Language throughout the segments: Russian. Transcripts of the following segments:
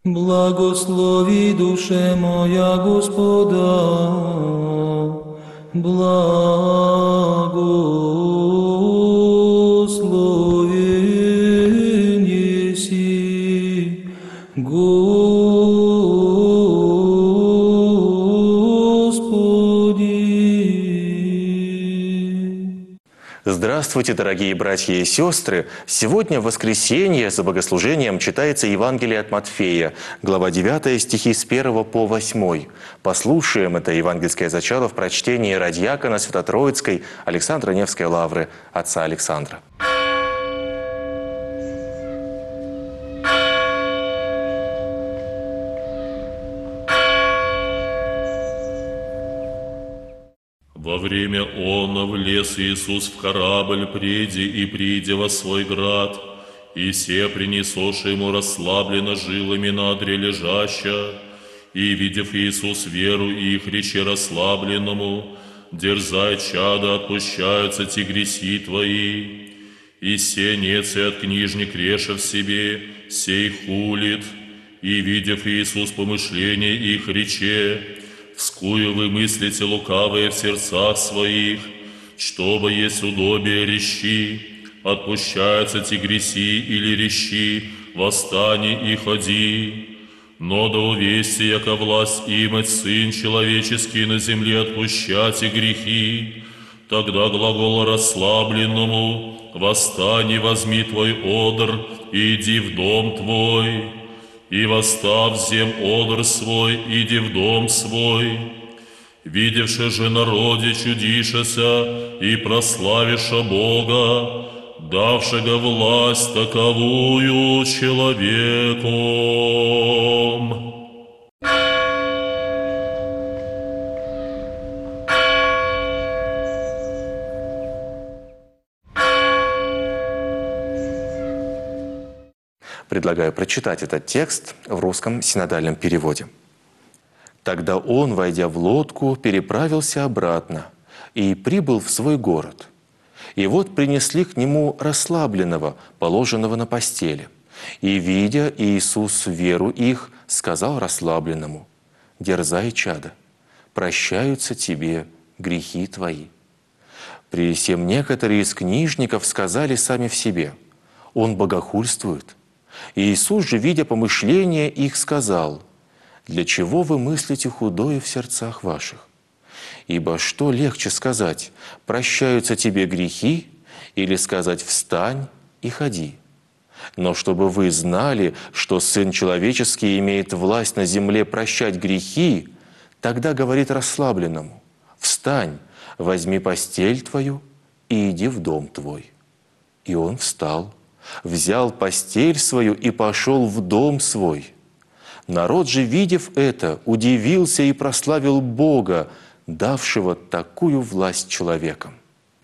Благослови душе моя Господа, благословен еси Господи. Здравствуйте, дорогие братья и сестры! Сегодня, в воскресенье, за богослужением читается Евангелие от Матфея, глава 9, стихи с 1 по 8. Послушаем это евангельское зачало в прочтении радиакона Свято-Троицкой Александра Невской лавры, отца Александра. Во время оно влез Иисус в корабль, придя во свой град, и се принесоши ему расслабленно жилами на одре лежаща, и, видев Иисус веру их, речи расслабленному: «Дерзай, чадо, отпущаются те греси твои». И се нец и от книжник реша в себе, сей хулит, и, видев Иисус помышления их, рече: «Вскую вы мыслите лукавые в сердцах своих, чтобы есть удобие рещи, отпущаются те греси или рещи, восстани и ходи. Но да увести, яко власть имать Сын Человеческий на земле отпущать и грехи, тогда глагол расслабленному: восстань и возьми твой одр, и иди в дом твой». И восстав зем одр свой, иди в дом свой. Видевши же народе чудишеся и прославиша Бога, давшего власть таковую человеком. Предлагаю прочитать этот текст в русском синодальном переводе. «Тогда он, войдя в лодку, переправился обратно и прибыл в свой город. И вот принесли к нему расслабленного, положенного на постели. И, видя Иисус веру их, сказал расслабленному: дерзай, чадо, прощаются тебе грехи твои». При сем некоторые из книжников сказали сами в себе: он богохульствует. Иисус же, видя помышления их, сказал: «Для чего вы мыслите худое в сердцах ваших? Ибо что легче сказать: прощаются тебе грехи, или сказать: встань и ходи? Но чтобы вы знали, что Сын Человеческий имеет власть на земле прощать грехи, тогда говорит расслабленному: встань, возьми постель твою и иди в дом твой». И он встал, взял постель свою и пошел в дом свой. Народ же, видев это, удивился и прославил Бога, давшего такую власть человекам.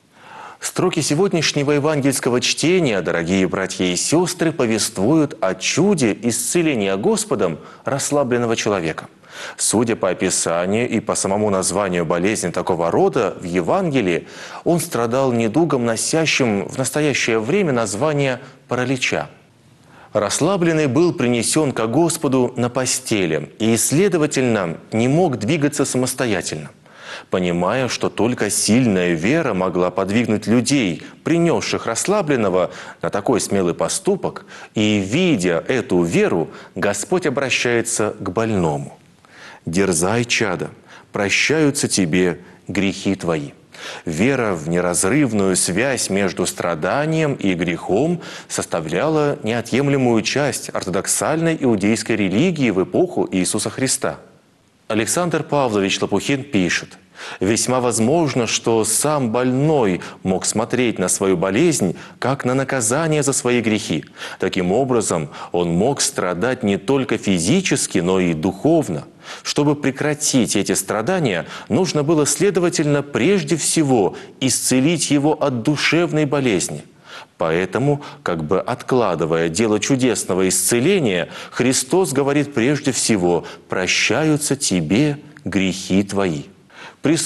Строки сегодняшнего евангельского чтения, дорогие братья и сестры, повествуют о чуде исцеления Господом расслабленного человека. Судя по описанию и по самому названию болезни такого рода в Евангелии, он страдал недугом, носящим в настоящее время название паралича. Расслабленный был принесен ко Господу на постели и, следовательно, не мог двигаться самостоятельно. Понимая, что только сильная вера могла подвигнуть людей, принесших расслабленного, на такой смелый поступок, и, видя эту веру, Господь обращается к больному: «Дерзай, чадо, прощаются тебе грехи твои». Вера в неразрывную связь между страданием и грехом составляла неотъемлемую часть ортодоксальной иудейской религии в эпоху Иисуса Христа. Александр Павлович Лопухин пишет: «Весьма возможно, что сам больной мог смотреть на свою болезнь как на наказание за свои грехи. Таким образом, он мог страдать не только физически, но и духовно. Чтобы прекратить эти страдания, нужно было, следовательно, прежде всего исцелить его от душевной болезни. Поэтому, как бы откладывая дело чудесного исцеления, Христос говорит прежде всего: «Прощаются тебе грехи твои».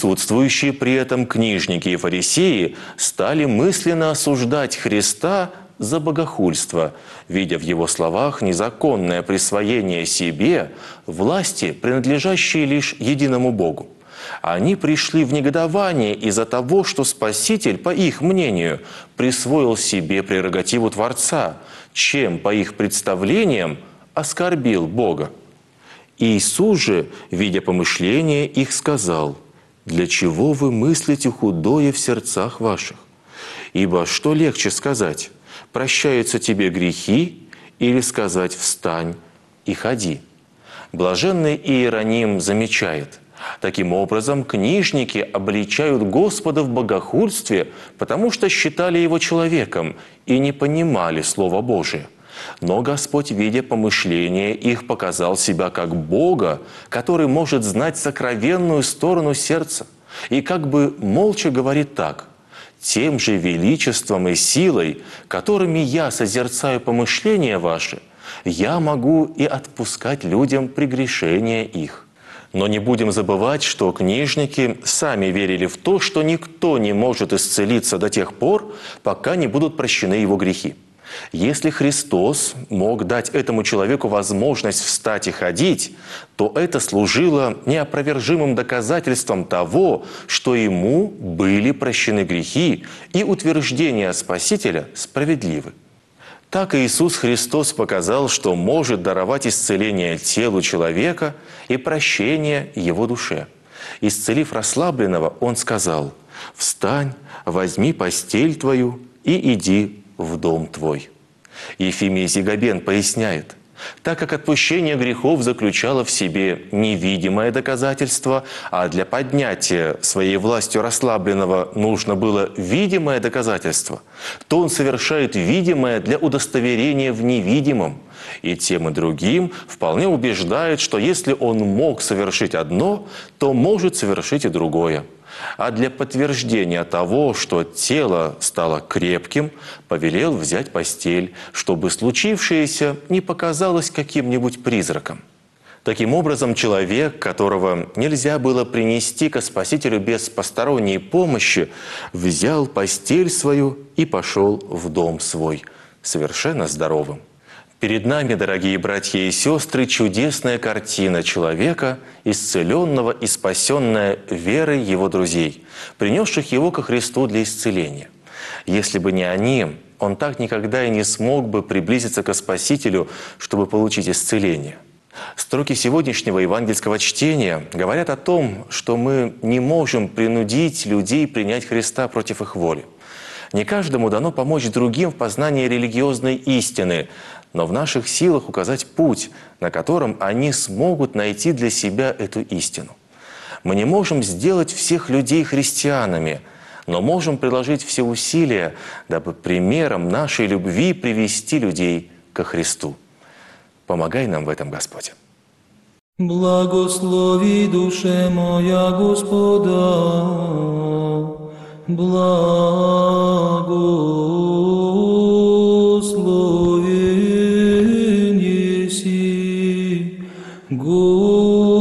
Присутствующие при этом книжники и фарисеи стали мысленно осуждать Христа за богохульство, видя в его словах незаконное присвоение себе власти, принадлежащей лишь единому Богу. Они пришли в негодование из-за того, что Спаситель, по их мнению, присвоил себе прерогативу Творца, чем, по их представлениям, оскорбил Бога. Иисус же, видя помышления их, сказал: «Для чего вы мыслите худое в сердцах ваших? Ибо что легче сказать: прощаются тебе грехи, или сказать: встань и ходи?» Блаженный Иероним замечает: таким образом, книжники обличают Господа в богохульстве, потому что считали Его человеком и не понимали Слово Божие. Но Господь, видя помышления их, показал себя как Бога, который может знать сокровенную сторону сердца, и как бы молча говорит так: «Тем же величеством и силой, которыми я созерцаю помышления ваши, я могу и отпускать людям прегрешения их». Но не будем забывать, что книжники сами верили в то, что никто не может исцелиться до тех пор, пока не будут прощены его грехи. Если Христос мог дать этому человеку возможность встать и ходить, то это служило неопровержимым доказательством того, что ему были прощены грехи, и утверждения Спасителя справедливы. Так Иисус Христос показал, что может даровать исцеление телу человека и прощение его душе. Исцелив расслабленного, Он сказал: «Встань, возьми постель твою и иди в дом твой». Ефимий Зигабен поясняет: так как отпущение грехов заключало в себе невидимое доказательство, а для поднятия своей властью расслабленного нужно было видимое доказательство, то он совершает видимое для удостоверения в невидимом. И тем и другим вполне убеждает, что если он мог совершить одно, то может совершить и другое. А для подтверждения того, что тело стало крепким, повелел взять постель, чтобы случившееся не показалось каким-нибудь призраком. Таким образом, человек, которого нельзя было принести ко Спасителю без посторонней помощи, взял постель свою и пошел в дом свой, совершенно здоровым. Перед нами, дорогие братья и сестры, чудесная картина человека, исцеленного и спасенная верой его друзей, принесших его ко Христу для исцеления. Если бы не они, он так никогда и не смог бы приблизиться ко Спасителю, чтобы получить исцеление. Строки сегодняшнего евангельского чтения говорят о том, что мы не можем принудить людей принять Христа против их воли. Не каждому дано помочь другим в познании религиозной истины, но в наших силах указать путь, на котором они смогут найти для себя эту истину. Мы не можем сделать всех людей христианами, но можем приложить все усилия, дабы примером нашей любви привести людей ко Христу. Помогай нам в этом, Господь. Благослови, душе моя, Господа, благословен еси, Господи.